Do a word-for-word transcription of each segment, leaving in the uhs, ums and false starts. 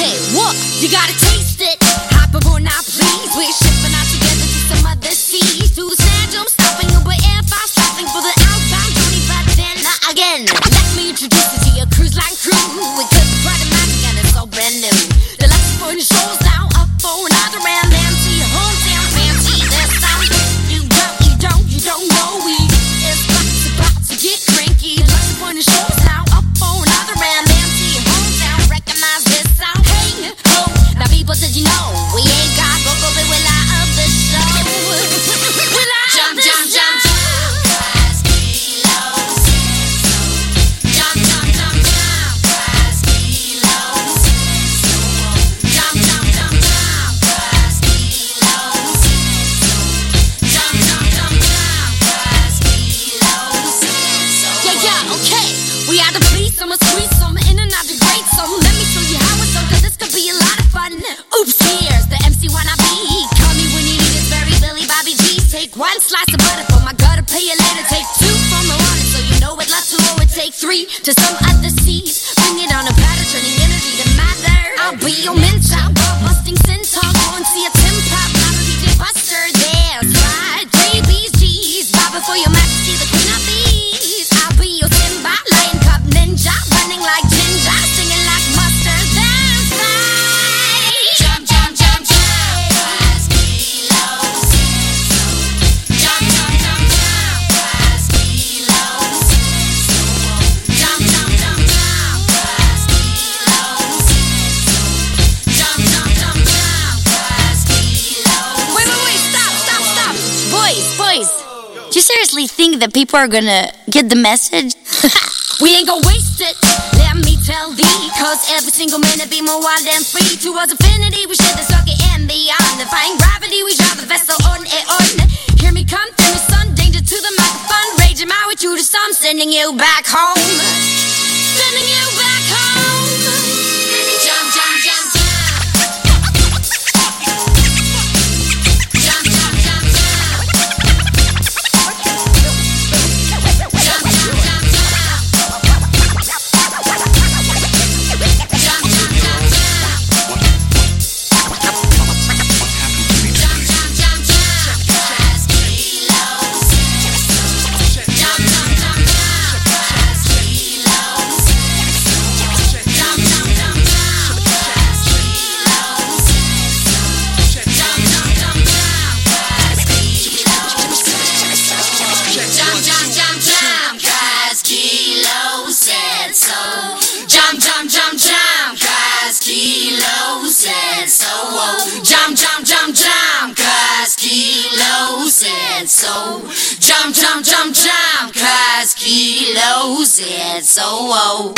okay, what? You gotta taste it. Hop aboard now, please. We're shipping out together to some other seas. To the sand, I'm stopping over air fast, stopping for the outbound twenty-five ten. Now again, let me introduce you to your cruise line crew. We could be quite a magic and it's all brand new. The last for the show's now up for another round. Empty your hometown, fancy this sound. You don't, you don't, you don't know we. It's about, it's about to get cranky. The last for the show's now up for another round. Empty your hometown, recognize this sound. Hey, ho, now people, did you know we ain't got go go but we're live of the show. We're live jump, of the jump, show. Jump, jump. One slice of butter for my gutter, pay you later. Take two from the water, so you know it. Lots to over. Take three to some other seas. Bring it on a platter, turning energy to matter. I'll be your mentor, ball busting centaur. Go and see a Tim Pop, Bobby D J Buster. There's right, three B's G's. Bob before your majesty, the queen of these. I'll be your Simba, lion cub ninja, running like ginger, singing like mustard. That's right. Jump, jump, jump, jump. Do you seriously think that people are gonna get the message? We ain't gonna waste it, let me tell thee. Cause every single minute be more wild and free. Towards infinity we share the circuit and beyond. Defying gravity we drive the vessel on and on. Hear me come through the sun, danger to the microphone. Raging my way through the storm, sending you back home. Sending you back home. Jump, jump, jump, jump. Jump, jump, jump, jump, cause Kilo said so. Jump, jump, jump, jump, cause Kilo said so. Oh.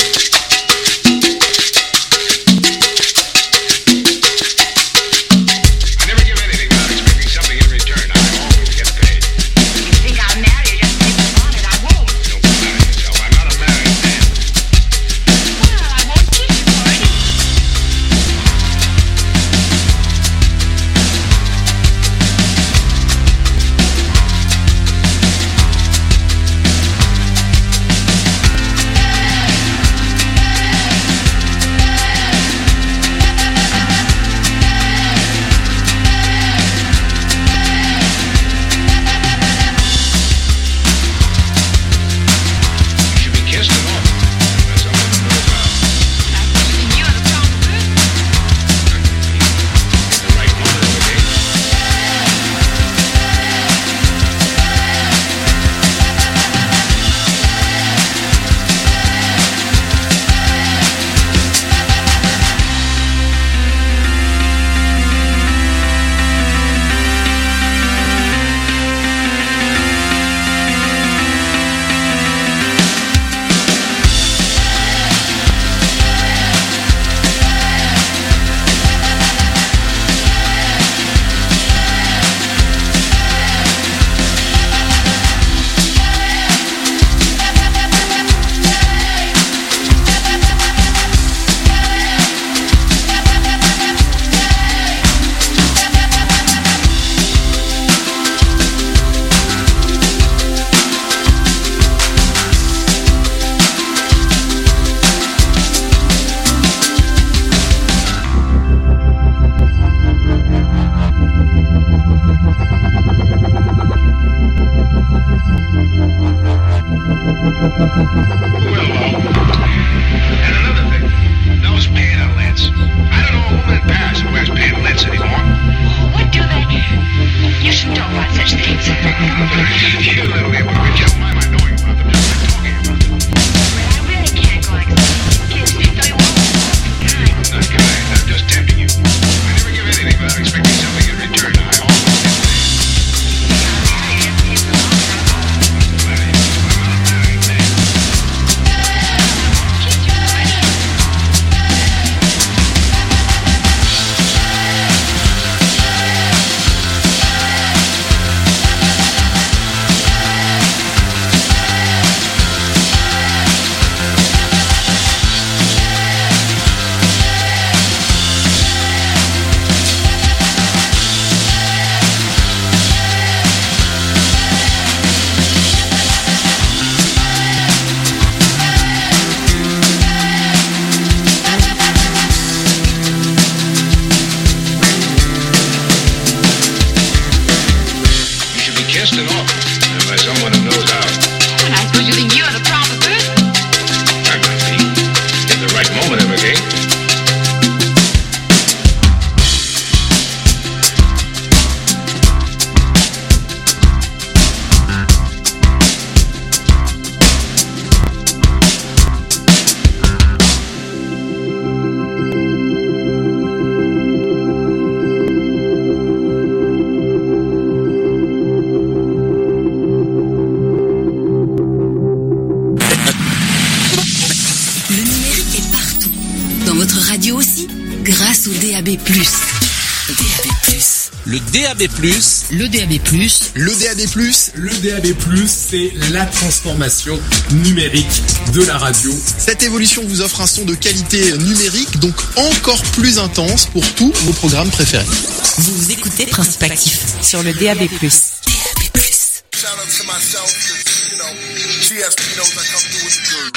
radio aussi, grâce au D A B plus. D A B plus. Le D A B plus. Le D A B plus. Le D A B plus. Le D A B plus, c'est la transformation numérique de la radio. Cette évolution vous offre un son de qualité numérique, donc encore plus intense pour tous vos programmes préférés. Vous écoutez Principe Actif sur le D A B plus. D A B plus. Shout out to myself, cause, you know, G S P knows I come through with the good.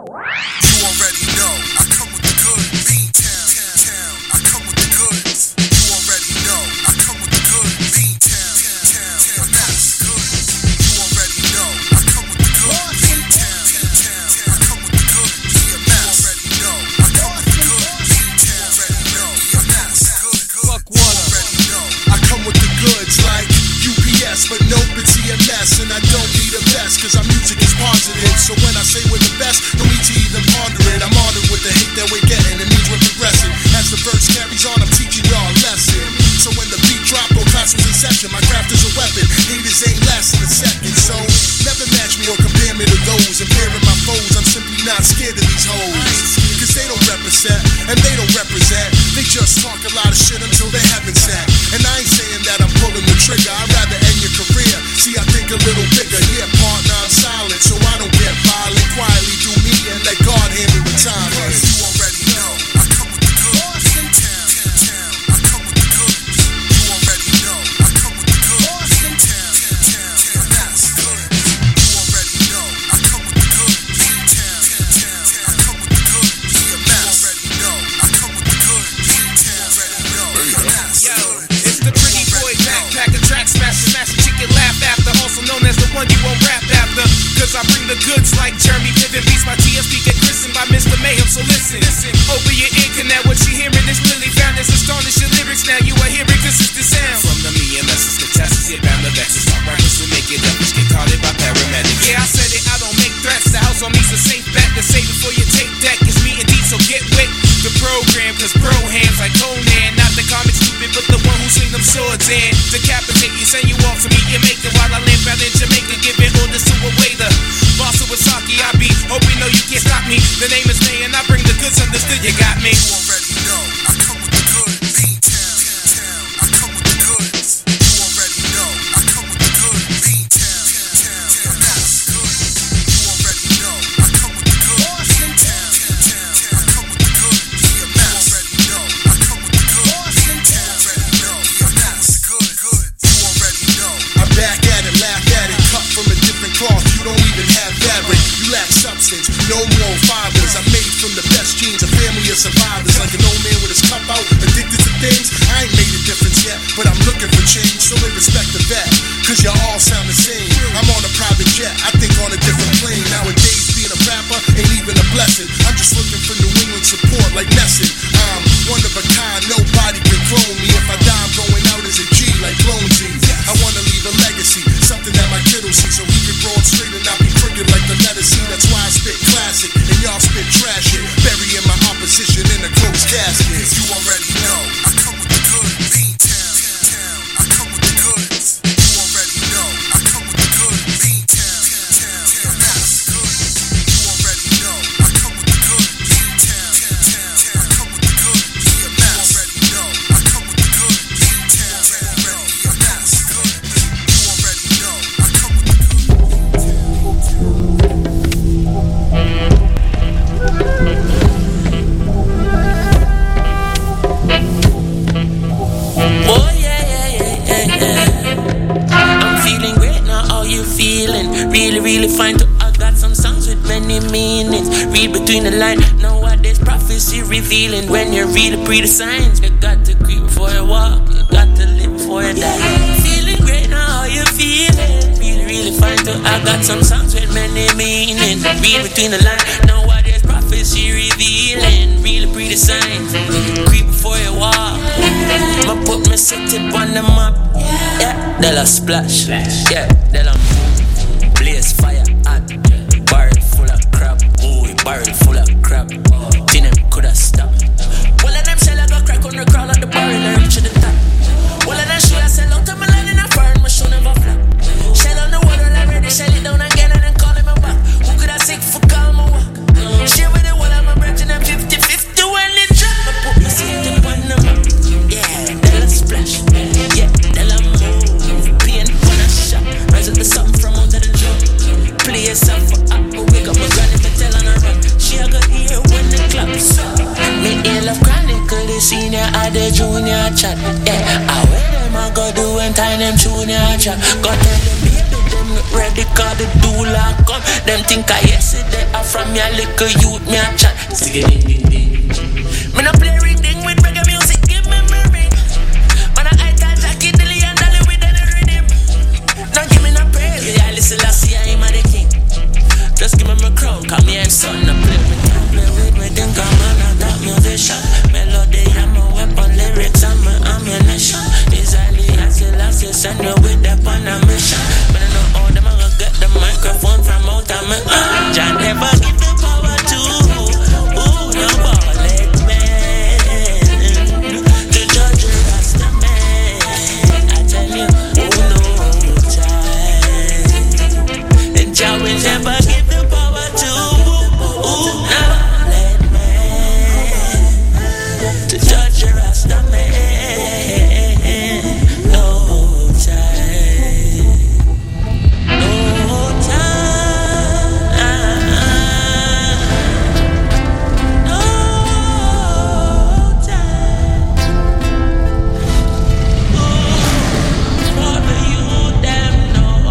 You already know, I come with the good. Bean Town, town, I come with the goods. You already know, I come with the good. Bean Town, town, town, that's good. You already know, I come with the good. Bean Town, town, I come with the good. D M S, you already know, I come with the good. Bean Town, already know, D M S, good, good. Fuck one, already know, I come with the goods like U P S, but no P T M S, and I don't need a vest, cause our music is positive. So when I say we're the best, no need to even ponder it. I'm honored with the hate that we're getting, it means we're progressing. As the verse carries on, I'm teaching y'all a lesson. So when the beat drop, or class was in session, my craft is a weapon. Haters ain't less in a second, so never match me or compare me to those. Impairing my foes, I'm simply not scared of these hoes. Cause they don't represent, and they don't represent. They just talk a lot of shit until they haven't said. And I ain't saying that I'm pulling the trigger, I'd rather end your career. See, I think a little bigger, yeah, partner, I'm silent, so I don't get violent. Quietly do me and let God handle the time. You already know, I come with the good. In town, town, I come with the good. You already know, I come with the good. In town, town, town, that's good. You already know, I come with the good. In town, town, I come with the good. D M S, you already know, I come with the good. In town, already know, that's good. Yo, it's the pretty boy backpacker, track smasher, master chicken laugh after, also known as the one you won't rap after. Cause I bring the goods like Jeremy Piven beats. My T S P get christened by Mister Mayhem, so listen, listen. Open your ear canal, what you hearing is really found. It's astonishing lyrics now, you are hearing consistent sound. From the me and messages, catastrophes, bound to vexes. Top rappers who make it up, which get caught in by paramedics. Yeah, I said it, I don't make threats. The house on me's a safe bet. To save it for your tape deck is me and D, so get with the program. Cause bro hands like Conan, not the comic stupid, but the one who swing them swords in. Decapitate you, send you off to meet your maker while I lamp out in Jamaica, giving orders to a waiter. Boss of Wasaki, I be hoping no you can't stop me. The name is May and I bring the goods, understood you got me. You already know, I come with the good. Bean Town, town, I come with the goods. You already know, I come with the good. Bean Town, town, that's good. You already know, I come with the good. Bean Town, town, I come with the good. D M S, you already know, I come with the good. Bean Town, already know, D M S, good, good. You already know, I'm back at it, laugh at it, cut from a different cloth. You don't even have fabric, you lack substance, no more fibers. I'm made from the best genes, a family of survivors. Like an old man with his cup out, addicted to things. I ain't made a difference yet, but I'm looking for change. So they respect the vet, cause y'all all sound the same. I'm on a private jet, I think on a different plane. Nowadays being a rapper ain't even a blessing. I'm just looking for New England support like Nesson. I'm one of a kind, nobody can clone me. If I die, I'm going out as a G like Clone Z. I wanna leave a legacy, something that my kid will see, so he can grow up straight and not be crooked like the letter C. That's why I spit classic and y'all spit trash it, burying my opposition in a closed casket. You already know, I come with the good. Bean Town, town, I come with the goods. You already know, I come with the good. Bean Town, town, that's good. You already know, I come with the good. Bean Town, town, I come with the good. D M S, you already know, I come with the good. Bean Town, D M S, good. You already know, I come with the good. Oh yeah, yeah, yeah, yeah, yeah. I'm feeling great now, how you feeling? Really, really fine to I got some songs with many meanings. Read between the lines, nowadays prophecy revealing. When you read the pre the signs, you got to creep before you walk, you got to live before you die. Feeling great now, how you feeling? Really, really fine to I got some songs with many meanings. Read between the lines, nowadays prophecy revealing. Really pre the signs, creep before you walk. Ma put me set it on the map. Yeah, they'll a splash. Yeah, they'll a move. Blaze fire hot. Barrel full of crap. Ooh, barrel full of crap. Think them coulda stopped. Well, of them shell I go crack on the crawl of the barrel and reach to the top. Well, of them show I sell out to my land in a foreign, my show never flop. Shell on the water already, shell it down again and then call him a back. Who could I sick for call my walk? Share with the wall of my branch and I'm fifty fifty when it drop. the junior chat. Yeah, I wear them I go do and tie them junior chat. Go tell them baby them not ready cause the doula come. Them think I yesterday I from your little youth me a chat. Sing it ding ding ding. Me no play ring ding with reggae music. Give me me ring. Man I tie Jackie Dilly and Dolly with any rhythm. Now give me no praise. Yeah, listen, I see I am the king. Just give me my crown, call me a son. I play with me, play with me, then come on, I got musician. Melody, I'm a weapon, lyrics, I'm a ammunition. Easily, I still have to send you with that on a mission. But I know all them, I gonna get the microphone from out of me. John never give the power to, ooh, no ballad man. To judge a Rasta man. I tell you, oh no time. And Jah will never give the power to, ooh, no ballad man. To judge a Rasta man. No time. No time. No time. Ooh, for the youth, them no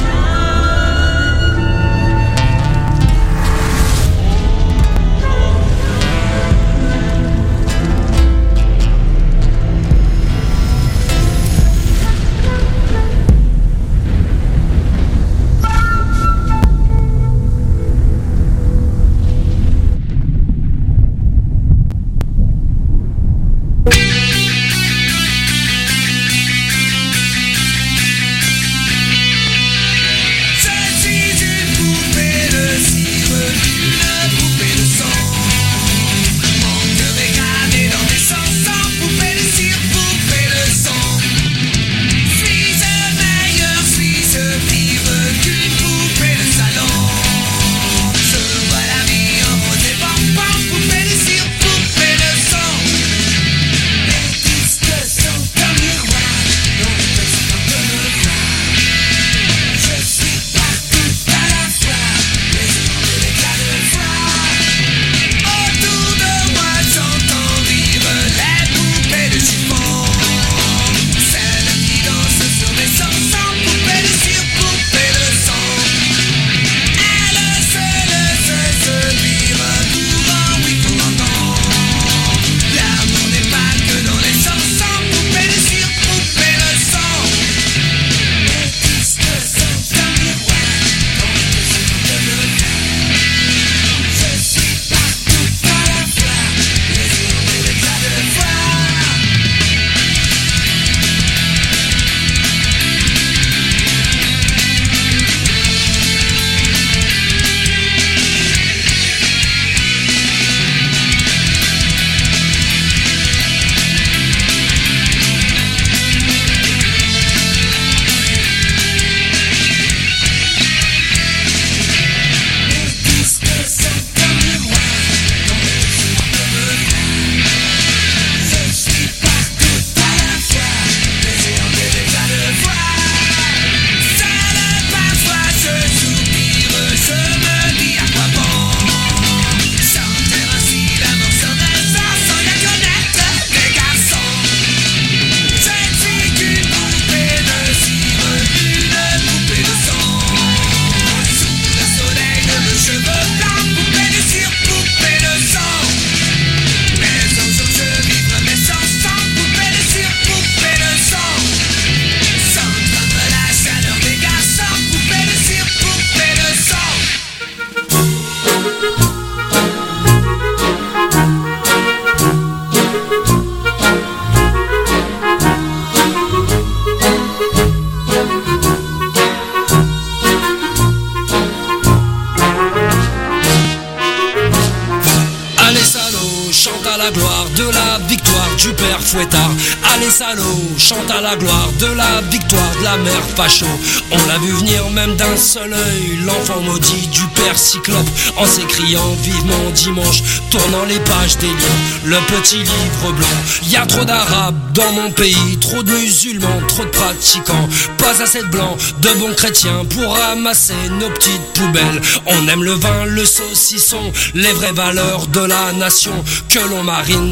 Fouettard. Allez salauds, chante à la gloire de la victoire de la mère Pacho. On l'a vu venir même d'un seul œil, l'enfant maudit du père Cyclope, en s'écriant vivement dimanche, tournant les pages des livres, le petit livre blanc. Y a trop d'arabes dans mon pays, trop de musulmans, trop de pratiquants, pas assez de blancs, de bons chrétiens pour ramasser nos petites poubelles. On aime le vin, le saucisson, les vraies valeurs de la nation que l'on marine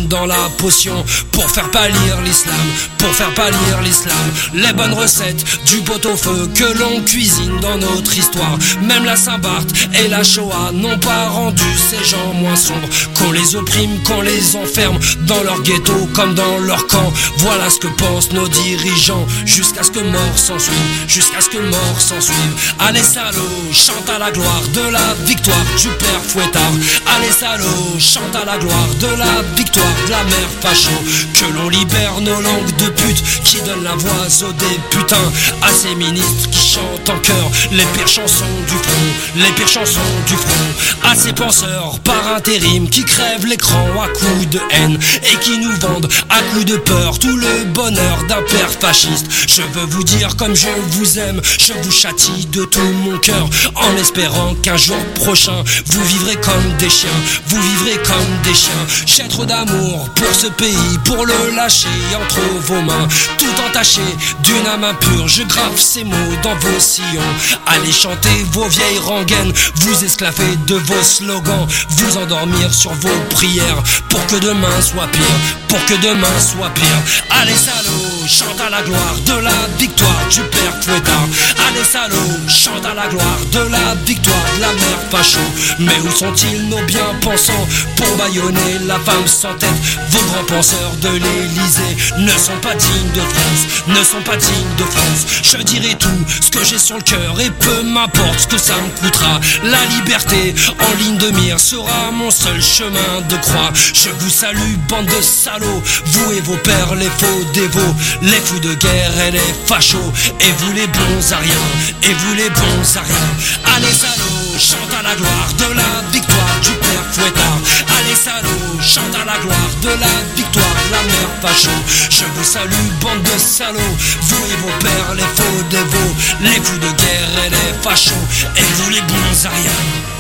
comme dans la potion, pour faire pâlir l'islam, pour faire pâlir l'islam. Les bonnes recettes du pot-au-feu que l'on cuisine dans notre histoire. Même la Saint-Barth et la Shoah n'ont pas rendu ces gens moins sombres. Qu'on les opprime, qu'on les enferme dans leur ghetto comme dans leur camp. Voilà ce que pensent nos dirigeants, jusqu'à ce que mort s'en suive, jusqu'à ce que mort s'en suive. Allez salauds, chante à la gloire de la victoire du père Fouettard. Allez salauds, chante à la gloire de la victoire de la mère facho. Que l'on libère nos langues de pute qui donnent la voix aux députins, à ces ministres qui chantent en chœur les pires chansons du front, les pires chansons du front, à ces penseurs par intérim qui crèvent l'écran à coups de haine et qui nous vendent à coups de peur tout le bonheur d'un père fasciste. Je veux vous dire comme je vous aime, je vous châtie de tout mon cœur, en espérant qu'un jour prochain vous vivrez comme des chiens, vous vivrez comme des chiens. J'ai trop d'amour pour ce pays, pour le lâcher entre vos mains, tout entaché d'une âme impure. Je grave ces mots dans vos sillons. Allez chanter vos vieilles rengaines, vous esclaver de vos slogans, vous endormir sur vos prières, pour que demain soit pire, pour que demain soit pire. Allez salauds, chante à la gloire de la victoire du père Fouettard. Allez salauds, chante à la gloire de la victoire de la mère facho. Mais où sont-ils nos bien-pensants pour bâillonner la femme sans tête? Vos grands penseurs de l'Élysée ne sont pas dignes de France, ne sont pas dignes de France. Je dirai tout ce que j'ai sur le cœur et peu m'importe ce que ça me coûtera. La liberté en ligne de mire sera mon seul chemin de croix. Je vous salue bande de salauds, vous et vos pères les faux dévots, les fous de guerre et les fachos, et vous les bons à rien, et vous les bons à rien. Allez salauds, chante à la gloire de la victoire du père Fouettard. Allez salauds, chante à la gloire de la victoire de la mère facho. Je vous salue bande de salauds, vous et vos pères les faux dévots, les fous de guerre et les fachos, et vous les bons à rien.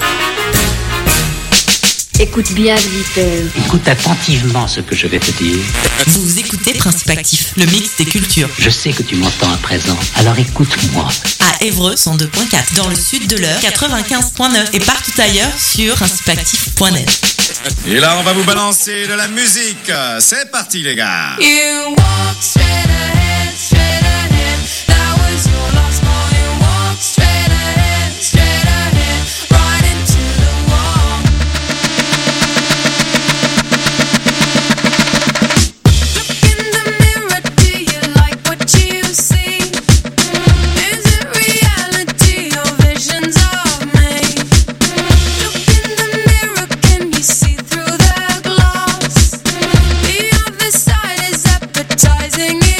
Écoute bien, visiteur. Écoute attentivement ce que je vais te dire. Vous écoutez Principe Actif, le mix des cultures. Je sais que tu m'entends à présent, alors écoute-moi. À Évreux, cent deux virgule quatre, dans le sud de l'Eure, quatre-vingt-quinze virgule neuf et partout ailleurs sur principe actif point net. Et là, on va vous balancer de la musique. C'est parti, les gars. You walk straight ahead, straight ahead. That was your last call. You walk straight ahead, straight ahead. Right into the wall. Look in the mirror, do you like what you see? Is it reality or visions of me? Look in the mirror, can you see through the glass? The other side is appetizing.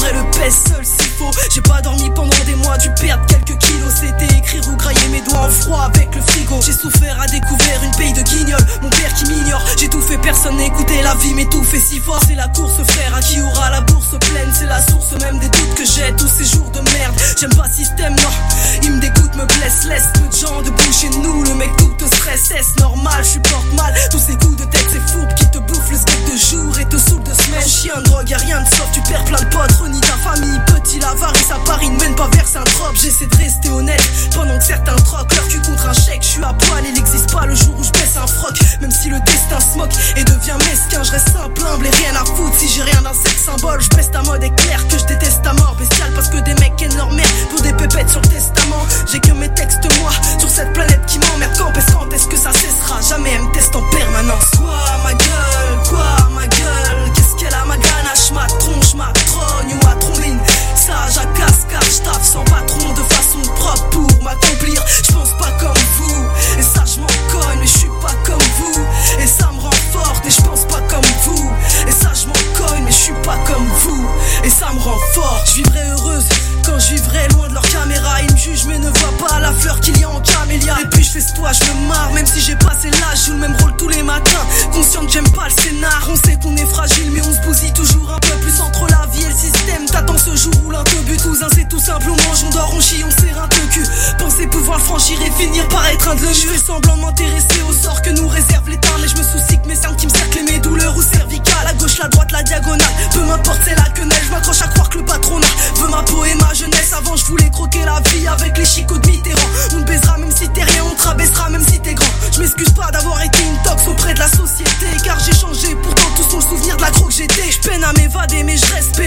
ferai le best seul s'il faut. J'ai pas dormi pendant des mois, dû perdre quelques kilos. C'était écrire ou grailler mes doigts en froid avec le frigo. J'ai souffert à découvert une pays de guignols, mon père qui m'ignore. J'ai tout fait, personne n'écoutait, la vie m'étouffait si fort. C'est la course frère, à qui aura la bourse pleine. C'est la source même des doutes que j'ai, tous ces jours de merde. J'aime pas système, non, il me dégoûte, me blesse. Laisse peu de gens debout chez nous, le mec tout te stresse. Est-ce normal, je supporte mal tous ces coups de tête, ces fourbes qui te bouffent le steak de jour et te saoulent de semaine. Chien de drogue, y'a rien de soft, tu perds plein de potes. Renie ta famille, petit l'avarice à Paris ne mène pas vers un drop. J'essaie de rester honnête pendant que certains troquent leur cul contre un chèque. Je suis à poil, il n'existe pas le jour où je baisse un froc. Même si le destin se moque et devient mesquin, je reste simple, humble et rien à foutre. Si j'ai rien d'un sexe symbole, je baisse ta mode éclair que je déteste ta mort bestiale. Parce que des mecs hainent leur mère pour des pépettes sur le testament. J'ai que mes textes moi sur cette planète qui m'emmerde. Quand est-ce quand est-ce que ça cessera? Jamais elle me teste en permanence. Quoi ma gueule, quoi ma gueule, qu'est-ce qu'elle a ma ganache, ma tronche, ma trogne ou ma trombine. Sage à cascade, j'taffe sans patron de façon propre pour m'accomplir. J'pense pas comme vous, et ça je m'en cogne, mais j'suis pas comme vous. Et ça me rend forte, et j'pense pas comme vous. Et ça je m'en cogne, mais j'suis pas comme vous. Et ça me rend forte, j'vivrai heureuse quand je vivrai loin de leur caméra. Ils me jugent mais ne voient pas la fleur qu'il y a en camélia. Et puis je fais ce toi, je me marre, même si j'ai passé l'âge, je joue le même rôle tous les matins. Conscient que j'aime pas le scénar, on sait qu'on est fragile, mais on se bousille toujours un peu plus entre la vie et le système. T'attends ce jour où l'un te bute, cousin c'est tout simple, on mange, on dort, on chie, on serre un peu cul. Penser pouvoir le franchir et finir par être un de le mieux. Je fais semblant de m'intéresser au sort que nous réserve l'état, mais je me soucie que mes cernes qui me cerclent et mes douleurs ou cervicales. À gauche, la droite, la diagonale, peu m'importe c'est la quenelle. Je m'accroche à croire que le patronat veut ma peau et ma jeunesse. Avant je voulais croquer la vie avec les chicots de Mitterrand. On te baisera même si t'es rien, on te rabaissera même si t'es grand. Je m'excuse pas d'avoir été une tox auprès de la société, car j'ai changé, pourtant tous ont le souvenir de la gros que j'étais. Je peine à m'évader mais je reste